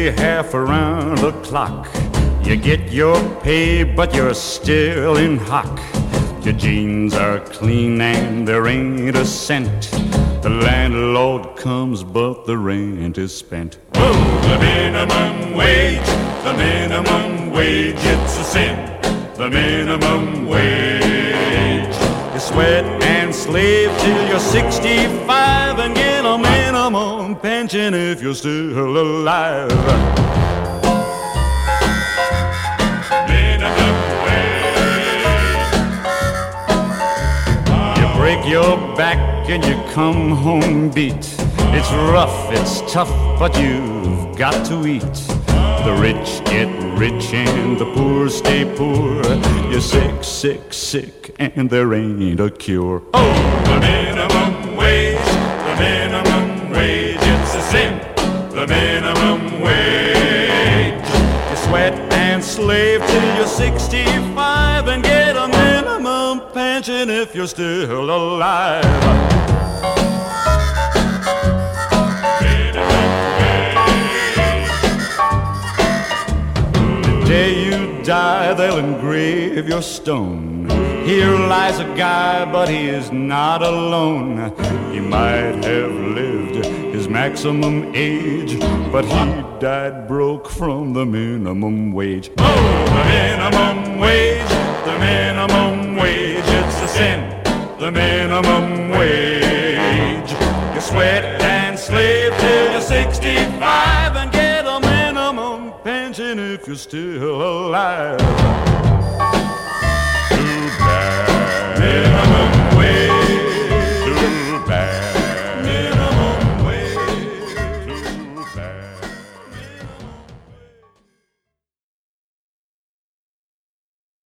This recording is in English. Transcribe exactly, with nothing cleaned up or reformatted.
half around the clock. You get your pay, but you're still in hock. Your jeans are clean and there ain't a cent. The landlord comes, but the rent is spent. Oh, the minimum wage, the minimum wage, it's a sin. The minimum wage. You sweat and slave till you're sixty-five and get a minimum pension if you're still alive. Minimum wage. You break your back and you come home beat. It's rough, it's tough, but you've got to eat. The rich get rich and the poor stay poor. You're sick, sick, sick, and there ain't a cure. Oh, the minimum wage, the minimum wage, it's a sin. The minimum wage. You sweat and slave till you're sixty-five and get a minimum pension if you're still alive. The day you die, they'll engrave your stone. Here lies a guy, but he is not alone. He might have lived his maximum age, but he died broke from the minimum wage. Oh, the minimum wage, the minimum wage, it's a sin. The minimum wage. You sweat and slave till you're sixty-five and get a minimum pension if you're still alive.